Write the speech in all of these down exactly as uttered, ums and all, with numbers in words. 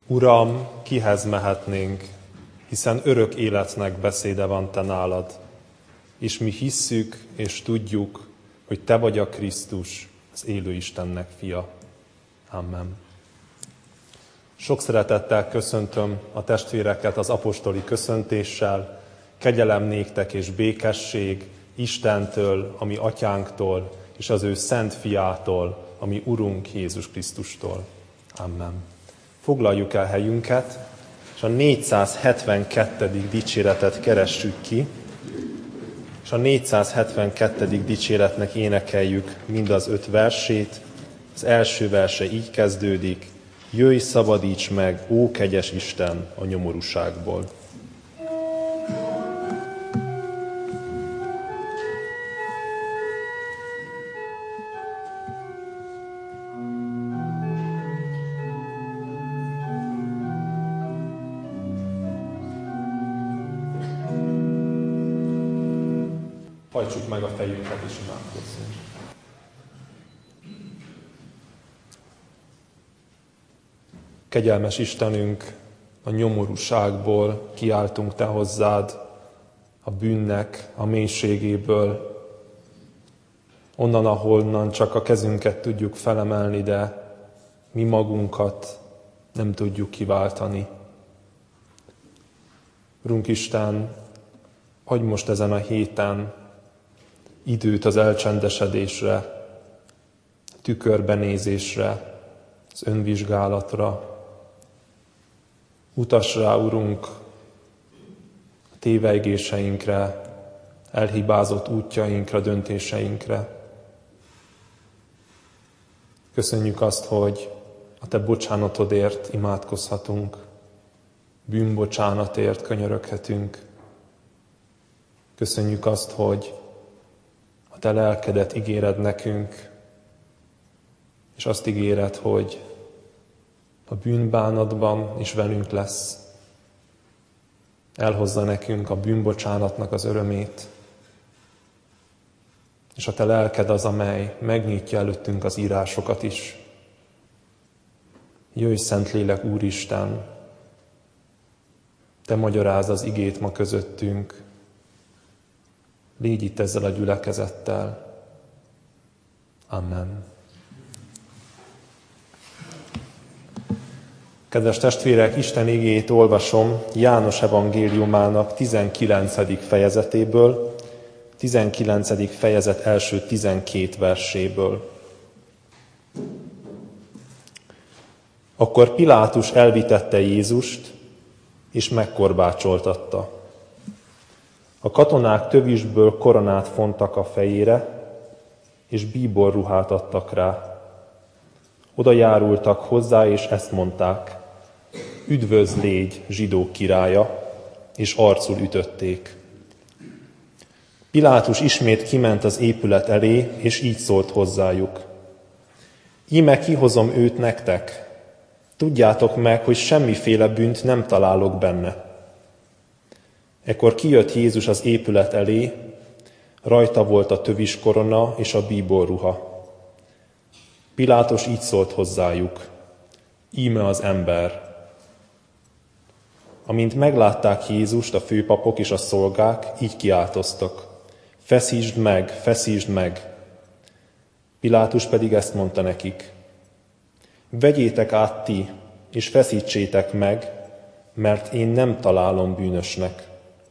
Uram, kihez mehetnénk, hiszen örök életnek beszéde van te nálad, és mi hisszük és tudjuk, hogy te vagy a Krisztus, az élő Istennek fia. Amen. Sok szeretettel köszöntöm a testvéreket az apostoli köszöntéssel, kegyelem néktek és békesség Istentől, a mi atyánktól, és az ő szent fiától, a mi Urunk Jézus Krisztustól. Amen. Foglaljuk el helyünket, és a négyszázhetvenkettedik dicséretet keressük ki, és a négyszázhetvenkettedik dicséretnek énekeljük mind az öt versét. Az első verse így kezdődik: Jöjj, szabadíts meg, ó kegyes Isten, a nyomorúságból. Hajtsuk meg a fejünket és imádkozzunk. Kegyelmes Istenünk, a nyomorúságból kiáltunk te hozzád, a bűnnek a mélységéből, onnan, ahonnan csak a kezünket tudjuk felemelni, de mi magunkat nem tudjuk kiváltani. Urunk Isten, adj most ezen a héten időt az elcsendesedésre, tükörbenézésre, az önvizsgálatra. Utass rá, Urunk, a tévejgéseinkre, elhibázott útjainkra, döntéseinkre. Köszönjük azt, hogy a te bocsánatodért imádkozhatunk, bűnbocsánatért könyöröghetünk. Köszönjük azt, hogy a te lelkedet ígéred nekünk, és azt ígéred, hogy a bűnbánatban is velünk lesz. Elhozza nekünk a bűnbocsánatnak az örömét, és a te lelked az, amely megnyitja előttünk az írásokat is. Jöjj, Szentlélek Úristen, te magyarázd az igét ma közöttünk, légy itt ezzel a gyülekezettel. Amen. Kedves testvérek, Isten igéjét olvasom János evangéliumának tizenkilencedik fejezetéből, tizenkilencedik fejezet első tizenkét verséből. Akkor Pilátus elvitette Jézust, és megkorbácsoltatta. A katonák tövisből koronát fontak a fejére, és bíborruhát adtak rá. Oda járultak hozzá, és ezt mondták: Üdvözl légy, zsidók királya, és arcul ütötték. Pilátus ismét kiment az épület elé, és így szólt hozzájuk: Íme kihozom őt nektek. Tudjátok meg, hogy semmiféle bűnt nem találok benne. Ekkor kijött Jézus az épület elé, rajta volt a tövis korona és a bíborruha. Pilátus így szólt hozzájuk: Íme az ember. Amint meglátták Jézust, a főpapok és a szolgák, így kiáltoztak: Feszítsd meg, feszítsd meg! Pilátus pedig ezt mondta nekik: Vegyétek át ti, és feszítsétek meg, mert én nem találom bűnösnek.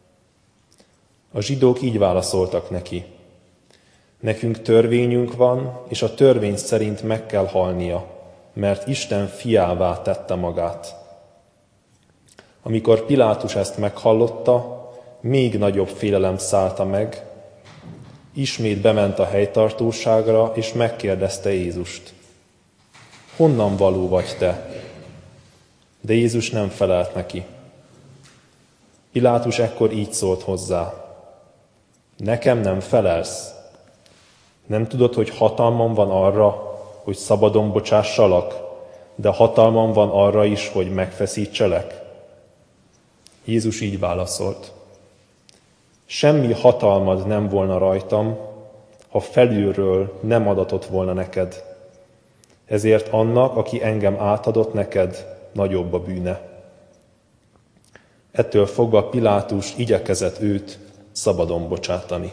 A zsidók így válaszoltak neki: Nekünk törvényünk van, és a törvény szerint meg kell halnia, mert Isten fiává tette magát. Amikor Pilátus ezt meghallotta, még nagyobb félelem szállta meg, ismét bement a helytartóságra, és megkérdezte Jézust: Honnan való vagy te? De Jézus nem felelt neki. Pilátus ekkor így szólt hozzá: Nekem nem felelsz? Nem tudod, hogy hatalmam van arra, hogy szabadon bocsássalak, de hatalmam van arra is, hogy megfeszítselek? Jézus így válaszolt: Semmi hatalmad nem volna rajtam, ha felülről nem adatott volna neked. Ezért annak, aki engem átadott neked, nagyobb a bűne. Ettől fogva Pilátus igyekezett őt szabadon bocsátani.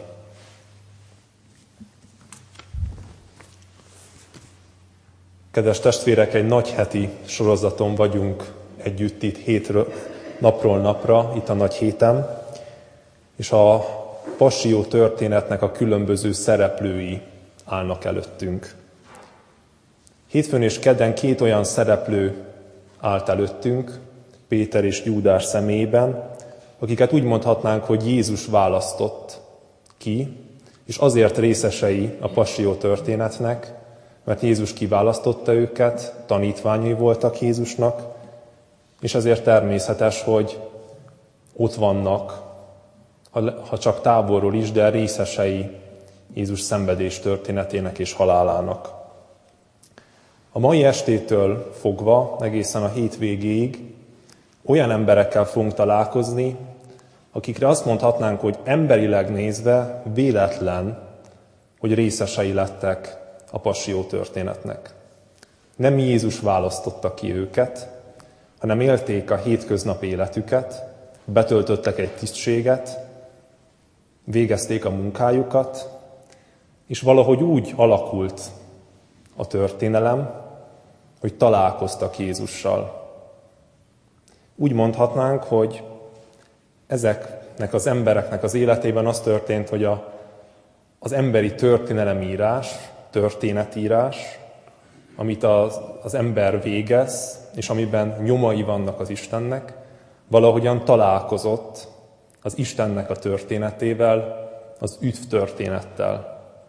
Kedves testvérek, egy nagy heti sorozaton vagyunk együtt itt hétről, napról napra, itt a nagy héten, és a passió történetnek a különböző szereplői állnak előttünk. Hétfőn és kedden két olyan szereplő állt előttünk, Péter és Júdás személyében, akiket úgy mondhatnánk, hogy Jézus választott ki, és azért részesei a passió történetnek, mert Jézus kiválasztotta őket, tanítványai voltak Jézusnak, és ezért természetes, hogy ott vannak, ha csak távolról is, de részesei Jézus szenvedés történetének és halálának. A mai estétől fogva, egészen a hét végéig olyan emberekkel fogunk találkozni, akikre azt mondhatnánk, hogy emberileg nézve véletlen, hogy részesei lettek a passió történetnek. Nem Jézus választotta ki őket, hanem élték a hétköznapi életüket, betöltöttek egy tisztséget, végezték a munkájukat, és valahogy úgy alakult a történelem, hogy találkoztak Jézussal. Úgy mondhatnánk, hogy ezeknek az embereknek az életében az történt, hogy a, az emberi történelemírás, történetírás, amit az, az ember végez, és amiben nyomai vannak az Istennek, valahogyan találkozott az Istennek a történetével, az üdv történettel.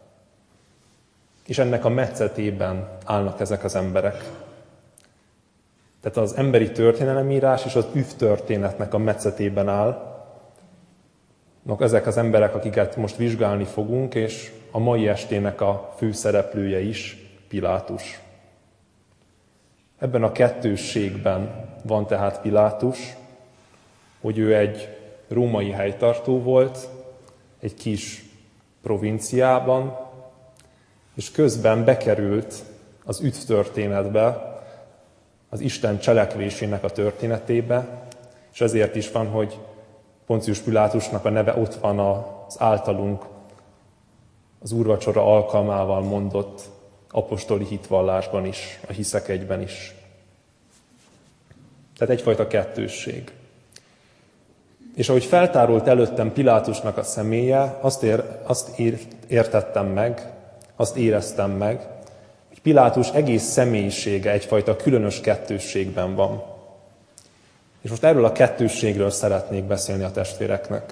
És ennek a metszetében állnak ezek az emberek. Tehát az emberi történelemírás és az üdv történetnek a metszetében áll. Ezek az emberek, akiket most vizsgálni fogunk, és a mai estének a főszereplője is Pilátus. Ebben a kettősségben van tehát Pilátus, hogy ő egy római helytartó volt, egy kis provinciában, és közben bekerült az üdv történetbe, az Isten cselekvésének a történetébe, és ezért is van, hogy Poncius Pilátusnak a neve ott van az általunk az úrvacsora alkalmával mondott apostoli hitvallásban is, a hiszek egyben is. Tehát egyfajta kettősség. És ahogy feltárult előttem Pilátusnak a személye, azt, ér, azt ér, értettem meg, azt éreztem meg, hogy Pilátus egész személyisége egyfajta különös kettősségben van. És most erről a kettősségről szeretnék beszélni a testvéreknek.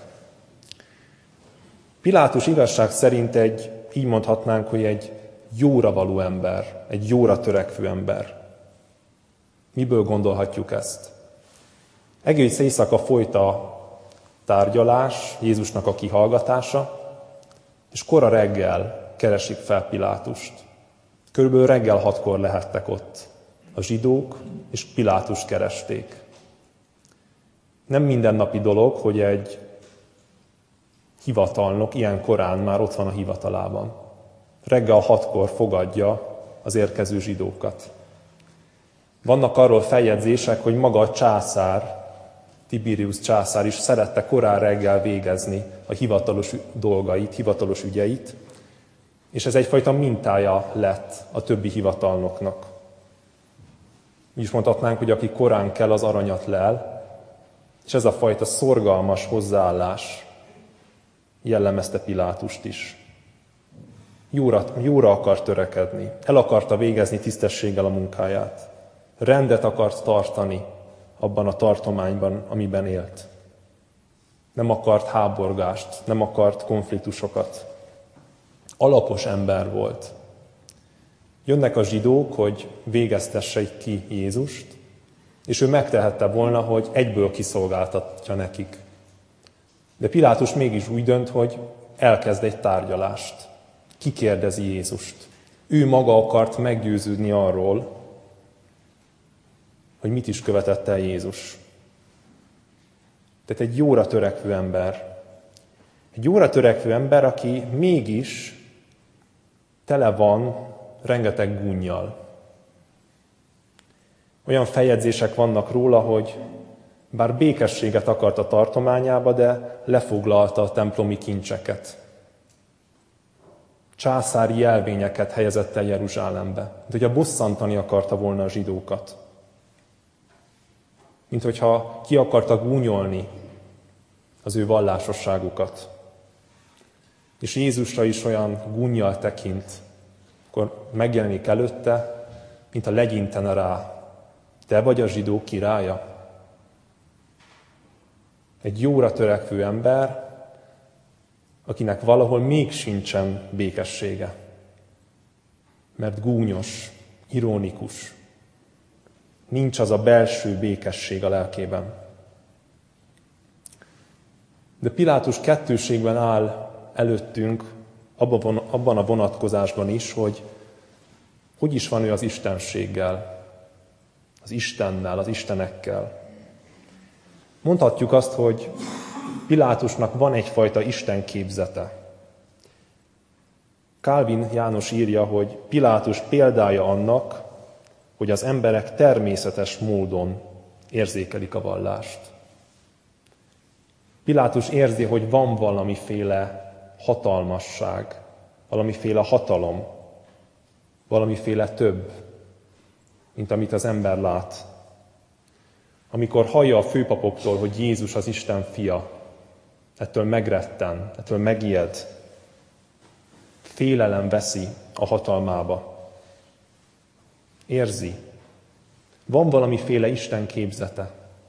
Pilátus igazság szerint egy, így mondhatnánk, hogy egy jóra való ember, egy jóra törekvő ember. Miből gondolhatjuk ezt? Egész éjszaka folyt a tárgyalás, Jézusnak a kihallgatása, és kora reggel keresik fel Pilátust. Körülbelül reggel hatkor lehettek ott a zsidók, és Pilátust keresték. Nem mindennapi dolog, hogy egy hivatalnok ilyen korán már ott van a hivatalában. Reggel hatkor fogadja az érkező zsidókat. Vannak arról feljegyzések, hogy maga a császár, Tiberius császár is szerette korán reggel végezni a hivatalos dolgait, hivatalos ügyeit, és ez egyfajta mintája lett a többi hivatalnoknak. Mi is mondhatnánk, hogy aki korán kell, az aranyat lel, és ez a fajta szorgalmas hozzáállás jellemezte Pilátust is. Jóra, jóra akart törekedni, el akarta végezni tisztességgel a munkáját, rendet akart tartani abban a tartományban, amiben élt. Nem akart háborgást, nem akart konfliktusokat. Alapos ember volt. Jönnek a zsidók, hogy végeztessék ki Jézust, és ő megtehette volna, hogy egyből kiszolgáltatja nekik. De Pilátus mégis úgy dönt, hogy elkezd egy tárgyalást. Kikérdezi Jézust. Ő maga akart meggyőződni arról, hogy mit is követett el Jézus. Tehát egy jóra törekvő ember. Egy jóra törekvő ember, aki mégis tele van rengeteg gúnnyal. Olyan feljegyzések vannak róla, hogy bár békességet akart a tartományába, de lefoglalta a templomi kincseket. Császári jelvényeket helyezett el Jeruzsálembe, mint hogyha bosszantani akarta volna a zsidókat. Mint hogyha ki akarta gúnyolni az ő vallásosságukat. És Jézusra is olyan gúnnyal tekint, akkor megjelenik előtte, mint a legyintene rá. Te vagy a zsidók királya? Egy jóra törekvő ember, akinek valahol még sincsen békessége. Mert gúnyos, ironikus. Nincs az a belső békesség a lelkében. De Pilátus kettőségben áll előttünk abban a vonatkozásban is, hogy hogy is van ő az istenséggel, az Istennel, az istenekkel. Mondhatjuk azt, hogy Pilátusnak van egyfajta istenképzete. Calvin János írja, hogy Pilátus példája annak, hogy az emberek természetes módon érzékelik a vallást. Pilátus érzi, hogy van valamiféle hatalmasság, valamiféle hatalom, valamiféle több, mint amit az ember lát. Amikor hallja a főpapoktól, hogy Jézus az Isten fia, ettől megretten, ettől megijed, félelem veszi a hatalmába. Érzi, van valamiféle Isten képzete,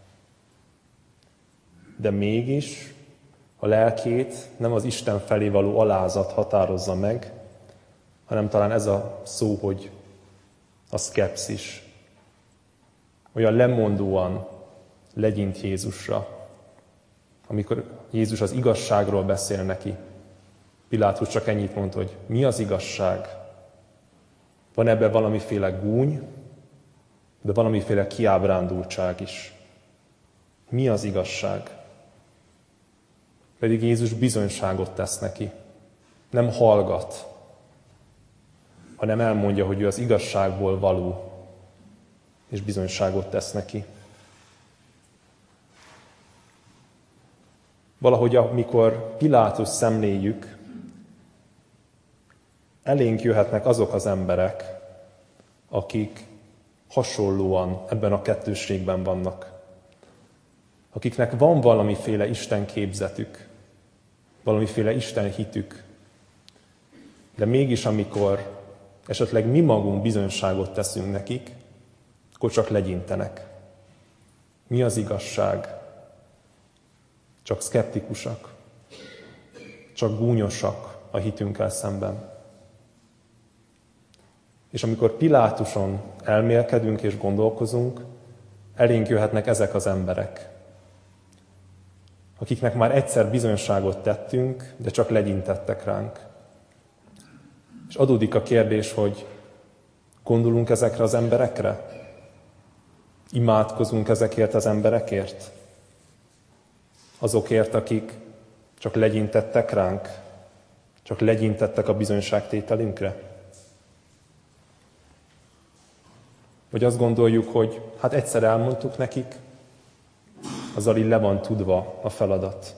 de mégis a lelkét nem az Isten felé való alázat határozza meg, hanem talán ez a szó, hogy a szkepszis. Olyan lemondóan legyint Jézusra. Amikor Jézus az igazságról beszél neki, Pilátus csak ennyit mond, hogy mi az igazság? Van ebben valamiféle gúny, de valamiféle kiábrándultság is. Mi az igazság? Pedig Jézus bizonyságot tesz neki. Nem hallgat, hanem elmondja, hogy ő az igazságból való, és bizonyságot tesz neki. Valahogy amikor Pilátus szemléljük, elénk jöhetnek azok az emberek, akik hasonlóan ebben a kettősségben vannak. Akiknek van valamiféle Isten képzetük, valamiféle Isten hitük, de mégis amikor esetleg mi magunk bizonyságot teszünk nekik, akkor csak legyintenek. Mi az igazság? Csak szkeptikusak, csak gúnyosak a hitünkkel szemben. És amikor Pilátuson elmélkedünk és gondolkozunk, elénk jöhetnek ezek az emberek, akiknek már egyszer bizonyságot tettünk, de csak legyintettek ránk. És adódik a kérdés, hogy gondolunk ezekre az emberekre? Imádkozunk ezekért az emberekért? Azokért, akik csak legyintettek ránk? Csak legyintettek a bizonyságtételünkre? Vagy azt gondoljuk, hogy hát egyszer elmondtuk nekik, azzal így le van tudva a feladat.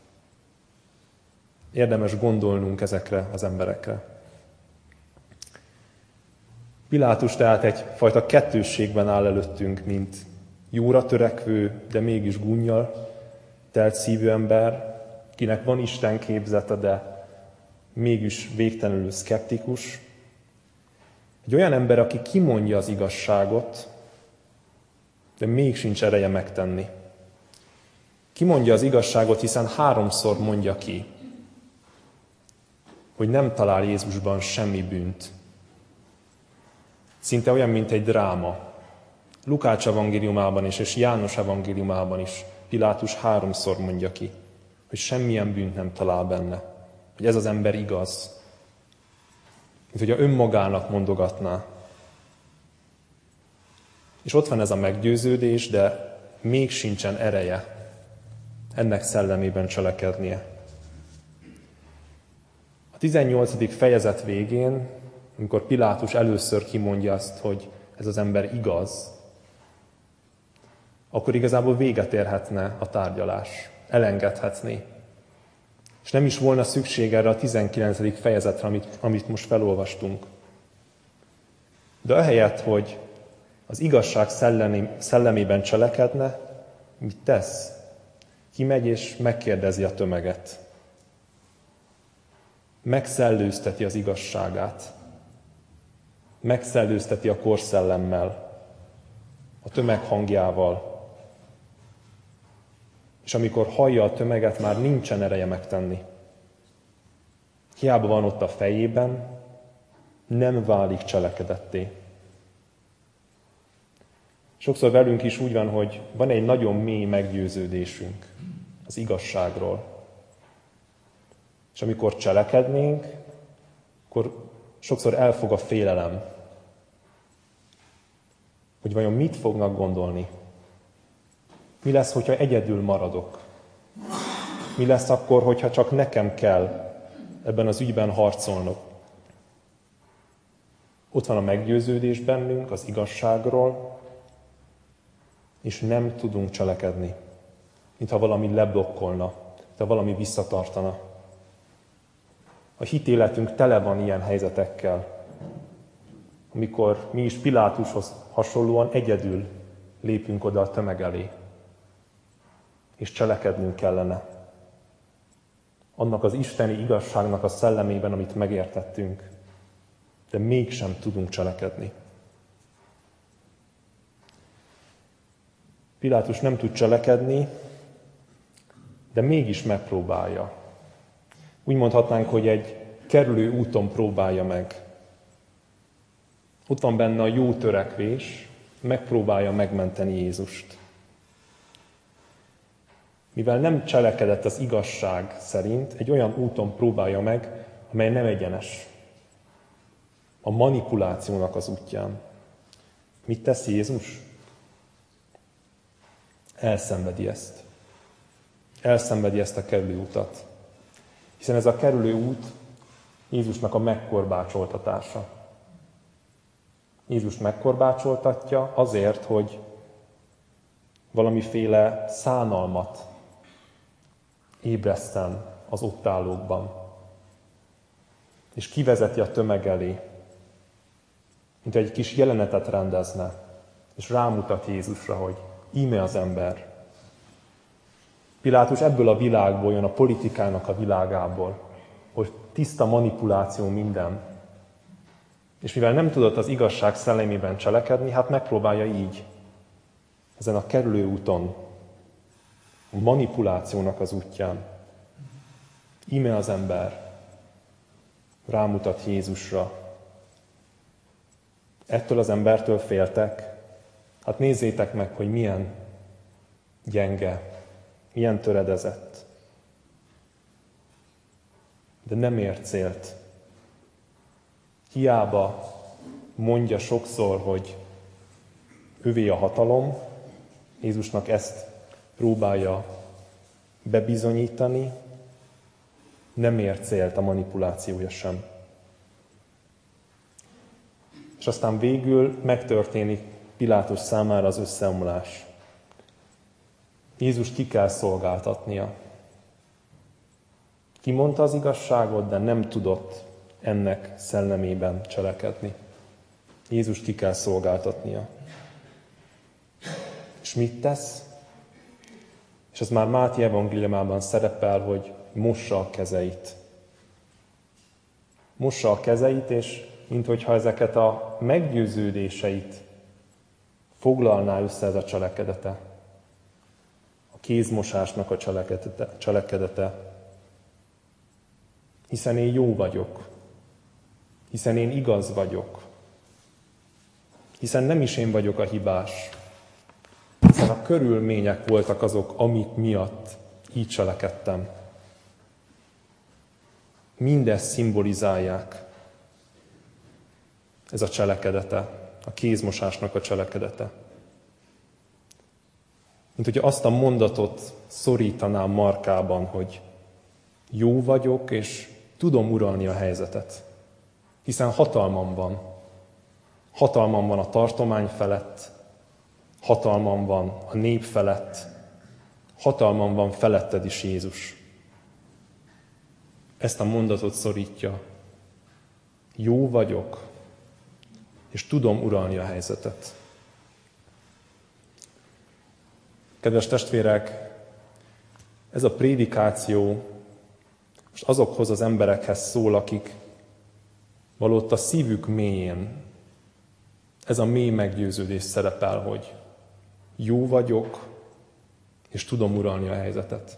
Érdemes gondolnunk ezekre az emberekre. Pilátus tehát egyfajta kettősségben áll előttünk, mint jóra törekvő, de mégis gúnnyal telt szívű ember, kinek van Isten képzete, de mégis végtelenül szkeptikus. Egy olyan ember, aki kimondja az igazságot, de még sincs ereje megtenni. Kimondja az igazságot, hiszen háromszor mondja ki, hogy nem talál Jézusban semmi bűnt. Szinte olyan, mint egy dráma. Lukács evangéliumában is, és János evangéliumában is Pilátus háromszor mondja ki, hogy semmilyen bűnt nem talál benne. Hogy ez az ember igaz. Mint hogyha önmagának mondogatná. És ott van ez a meggyőződés, de még sincsen ereje ennek szellemében cselekednie. A tizennyolcadik fejezet végén, amikor Pilátus először kimondja azt, hogy ez az ember igaz, akkor igazából véget érhetne a tárgyalás, elengedhetné. És nem is volna szükség erre a tizenkilencedik fejezetre, amit, amit most felolvastunk. De ahelyett, hogy az igazság szellemi, szellemében cselekedne, mit tesz? Kimegy és megkérdezi a tömeget. Megszellőzteti az igazságát. Megszellőzteti a korszellemmel, a tömeg hangjával. És amikor hallja a tömeget, már nincsen ereje megtenni. Hiába van ott a fejében, nem válik cselekedetté. Sokszor velünk is úgy van, hogy van egy nagyon mély meggyőződésünk az igazságról. És amikor cselekednénk, akkor sokszor elfog a félelem, hogy vajon mit fognak gondolni. Mi lesz, hogyha egyedül maradok? Mi lesz akkor, hogyha csak nekem kell ebben az ügyben harcolnok? Ott van a meggyőződés bennünk az igazságról, és nem tudunk cselekedni, mintha valami leblokkolna, mintha valami visszatartana. A hitéletünk tele van ilyen helyzetekkel, amikor mi is Pilátushoz hasonlóan egyedül lépünk oda a tömeg elé, és cselekednünk kellene. Annak az isteni igazságnak a szellemében, amit megértettünk, de mégsem tudunk cselekedni. Pilátus nem tud cselekedni, de mégis megpróbálja. Úgy mondhatnánk, hogy egy kerülő úton próbálja meg. Ott van benne a jó törekvés, megpróbálja megmenteni Jézust. Mivel nem cselekedett az igazság szerint, egy olyan úton próbálja meg, amely nem egyenes. A manipulációnak az útján. Mit tesz Jézus? Elszenvedi ezt. Elszenvedi ezt a kerülő utat. Hiszen ez a kerülő út Jézusnak a megkorbácsoltatása. Jézus megkorbácsoltatja azért, hogy valamiféle szánalmat ébreszten az ott állókban. És kivezeti a tömeg elé, mint egy kis jelenetet rendezne, és rámutat Jézusra, hogy íme az ember. Pilátus ebből a világból jön, a politikának a világából, hogy tiszta manipuláció minden. És mivel nem tudott az igazság szellemében cselekedni, hát megpróbálja így, ezen a kerülő úton, a manipulációnak az útján. Íme az ember, rámutat Jézusra. Ettől az embertől féltek? Hát nézzétek meg, hogy milyen gyenge, milyen töredezett. De nem ér célt. Hiába mondja sokszor, hogy övé a hatalom, Jézusnak ezt próbálja bebizonyítani, nem ér célt a manipulációja sem. És aztán végül megtörténik Pilátus számára az összeomlás. Jézust ki kell szolgáltatnia. Kimondta az igazságot, de nem tudott ennek szellemében cselekedni. Jézust ki kell szolgáltatnia. És mit tesz? És ez már Máté evangéliumában szerepel, hogy mossa a kezeit. Mossa a kezeit, és minthogyha ezeket a meggyőződéseit foglalná össze ez a cselekedete. A kézmosásnak a cselekedete. cselekedete. Hiszen én jó vagyok. Hiszen én igaz vagyok. Hiszen nem is én vagyok a hibás. Hiszen a körülmények voltak azok, amik miatt így cselekedtem. Mindezt szimbolizálják. Ez a cselekedete, a kézmosásnak a cselekedete. Mint hogyha azt a mondatot szorítanám markában, hogy jó vagyok, és tudom uralni a helyzetet. Hiszen hatalmam van. Hatalmam van a tartomány felett, hatalmam van a nép felett, hatalmam van feletted is, Jézus. Ezt a mondatot szorítja. Jó vagyok, és tudom uralni a helyzetet. Kedves testvérek, ez a prédikáció most azokhoz az emberekhez szól, akik valótt a szívük mélyén ez a mély meggyőződés szerepel, hogy jó vagyok, és tudom uralni a helyzetet.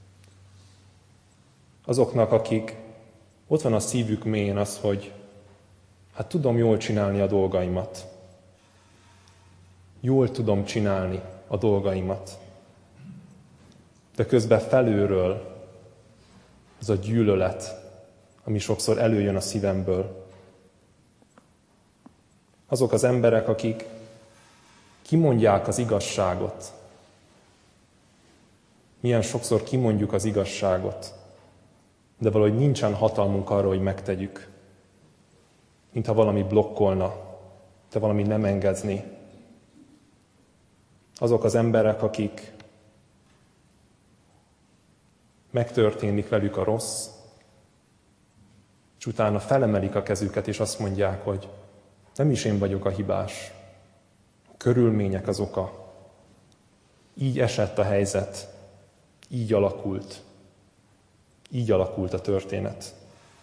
Azoknak, akik ott van a szívük mélyén az, hogy hát tudom jól csinálni a dolgaimat. Jól tudom csinálni a dolgaimat. De közben felülről az a gyűlölet, ami sokszor előjön a szívemből. Azok az emberek, akik kimondják az igazságot. Milyen sokszor kimondjuk az igazságot, de valahogy nincsen hatalmunk arra, hogy megtegyük. Mintha valami blokkolna, te valami nem engedni. Azok az emberek, akik megtörténik velük a rossz, és utána felemelik a kezüket, és azt mondják, hogy nem is én vagyok a hibás, a körülmények az oka. Így esett a helyzet, így alakult. Így alakult a történet.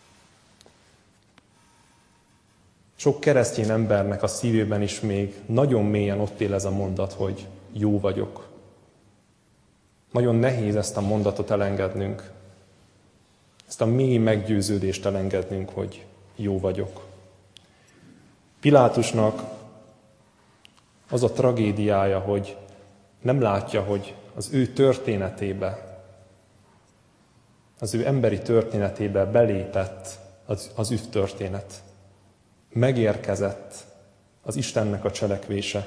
Sok keresztény embernek a szívében is még nagyon mélyen ott él ez a mondat, hogy jó vagyok. Nagyon nehéz ezt a mondatot elengednünk. Ezt a mély meggyőződést elengednünk, hogy jó vagyok. Pilátusnak az a tragédiája, hogy nem látja, hogy az ő történetébe, az ő emberi történetébe belépett az, az üv történet. Megérkezett az Istennek a cselekvése.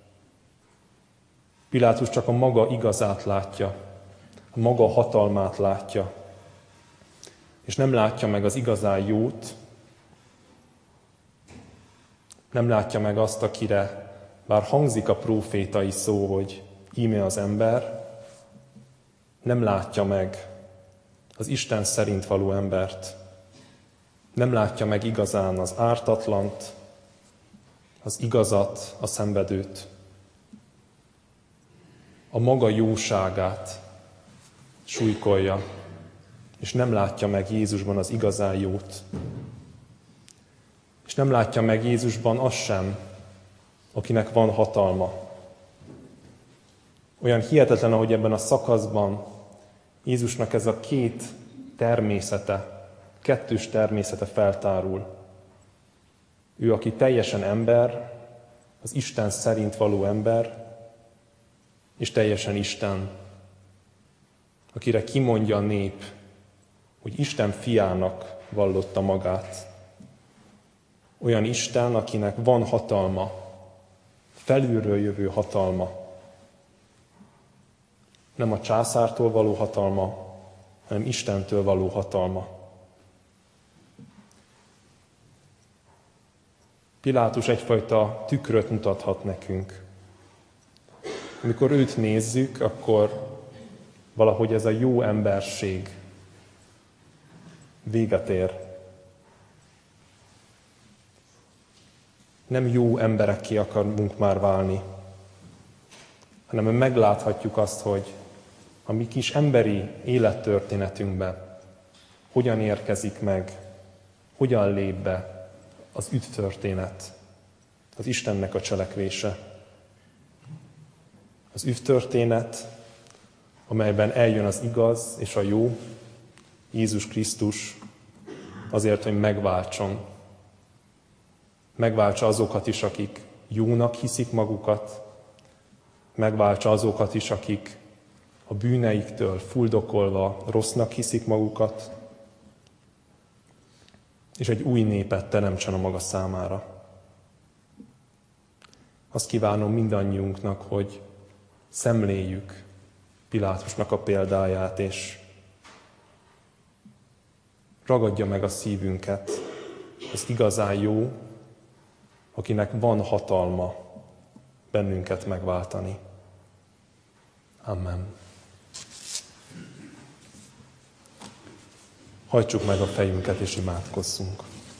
Pilátus csak a maga igazát látja, a maga hatalmát látja, és nem látja meg az igazán jót, nem látja meg azt, akire bár hangzik a prófétai szó, hogy íme az ember, nem látja meg az Isten szerint való embert, nem látja meg igazán az ártatlant, az igazat, a szenvedőt, a maga jóságát súlykolja, és nem látja meg Jézusban az igazán jót. És nem látja meg Jézusban azt sem, akinek van hatalma. Olyan hihetetlen, ahogy ebben a szakaszban Jézusnak ez a két természete, kettős természete feltárul. Ő, aki teljesen ember, az Isten szerint való ember, és teljesen Isten, akire kimondja a nép, hogy Isten fiának vallotta magát. Olyan Isten, akinek van hatalma, felülről jövő hatalma. Nem a császártól való hatalma, hanem Istentől való hatalma. Pilátus egyfajta tükröt mutathat nekünk. Amikor őt nézzük, akkor valahogy ez a jó emberség véget ér. Nem jó emberekké akarunk már válni, hanem megláthatjuk azt, hogy a mi kis emberi élettörténetünkben hogyan érkezik meg, hogyan lép be az üdvtörténet, az Istennek a cselekvése. Az üdvtörténet, amelyben eljön az igaz és a jó, Jézus Krisztus azért, hogy megváltson. Megváltsa azokat is, akik jónak hiszik magukat, megváltsa azokat is, akik a bűneiktől fuldokolva rossznak hiszik magukat, és egy új népet teremtsen a maga számára. Azt kívánom mindannyiunknak, hogy szemléljük Pilátusnak a példáját, és ragadja meg a szívünket az igazán jó, akinek van hatalma bennünket megváltani. Amen. Hajtsuk meg a fejünket és imádkozzunk.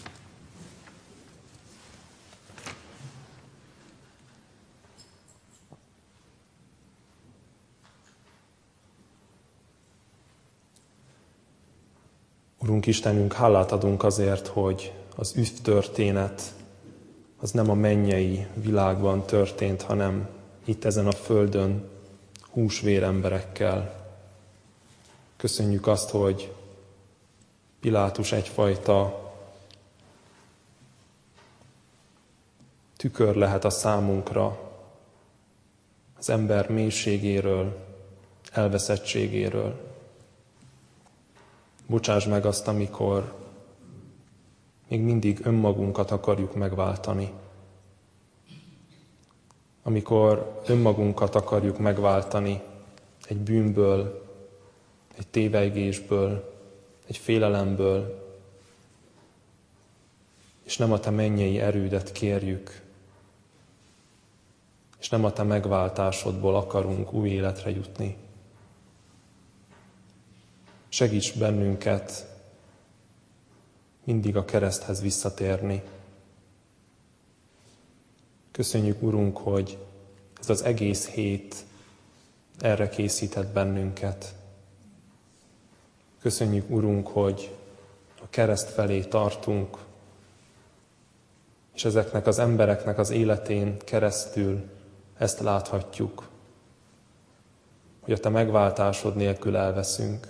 Urunk Istenünk, hálát adunk azért, hogy az üdvtörténet az nem a mennyei világban történt, hanem itt ezen a földön húsvér emberekkel. Köszönjük azt, hogy Pilátus egyfajta tükör lehet a számunkra az ember mélységéről, elveszettségéről. Bocsáss meg azt, amikor még mindig önmagunkat akarjuk megváltani. Amikor önmagunkat akarjuk megváltani egy bűnből, egy tévejgésből, egy félelemből, és nem a te mennyei erődet kérjük, és nem a te megváltásodból akarunk új életre jutni. Segíts bennünket mindig a kereszthez visszatérni. Köszönjük, Urunk, hogy ez az egész hét erre készített bennünket. Köszönjük, Urunk, hogy a kereszt felé tartunk, és ezeknek az embereknek az életén keresztül ezt láthatjuk, hogy a te megváltásod nélkül elveszünk.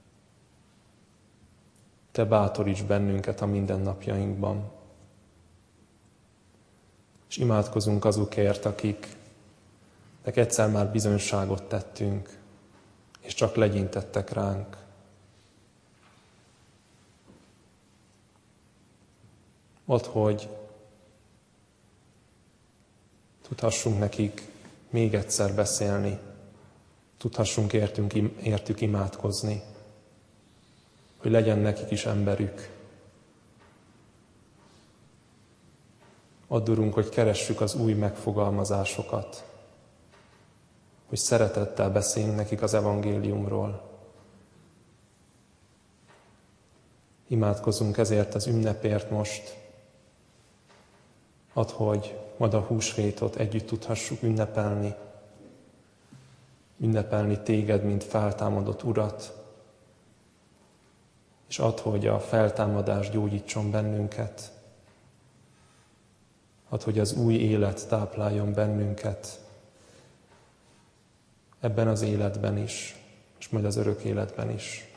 Te bátoríts bennünket a mindennapjainkban. És imádkozunk azokért, akiknek egyszer már bizonyságot tettünk, és csak legyintettek ránk. Add, hogy tudhassunk nekik még egyszer beszélni, tudhassunk értünk, értük imádkozni, hogy legyen nekik is emberük. Add, Urunk, hogy keressük az új megfogalmazásokat, hogy szeretettel beszéljünk nekik az evangéliumról. Imádkozunk ezért az ünnepért most. Add, hogy majd a húsvétot együtt tudhassuk ünnepelni, ünnepelni téged, mint feltámadott Urat, és add, hogy a feltámadás gyógyítson bennünket. Add, hogy az új élet tápláljon bennünket ebben az életben is, és majd az örök életben is.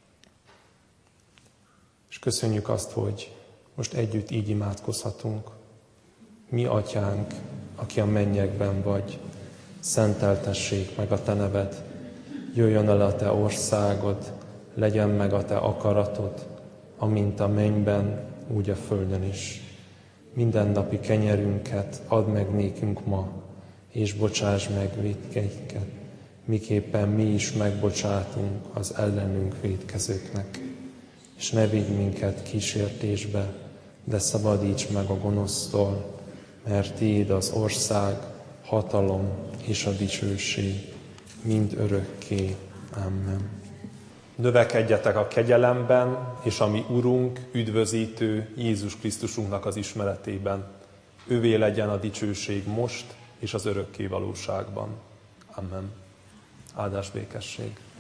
És köszönjük azt, hogy most együtt így imádkozhatunk. Mi, Atyánk, aki a mennyekben vagy, szenteltessék meg a te neved, jöjjön el a te országod, legyen meg a te akaratod, amint a mennyben, úgy a földön is. Mindennapi kenyerünket add meg nékünk ma, és bocsáss meg vétkeinket, miképpen mi is megbocsátunk az ellenünk vétkezőknek. És ne vigy minket kísértésbe, de szabadíts meg a gonosztól, mert tiéd az ország, hatalom és a dicsőség mind örökké. Amen. Növekedjetek a kegyelemben, és a mi Urunk, üdvözítő Jézus Krisztusunknak az ismeretében. Ővé legyen a dicsőség most és az örökké valóságban. Amen. Áldás békesség.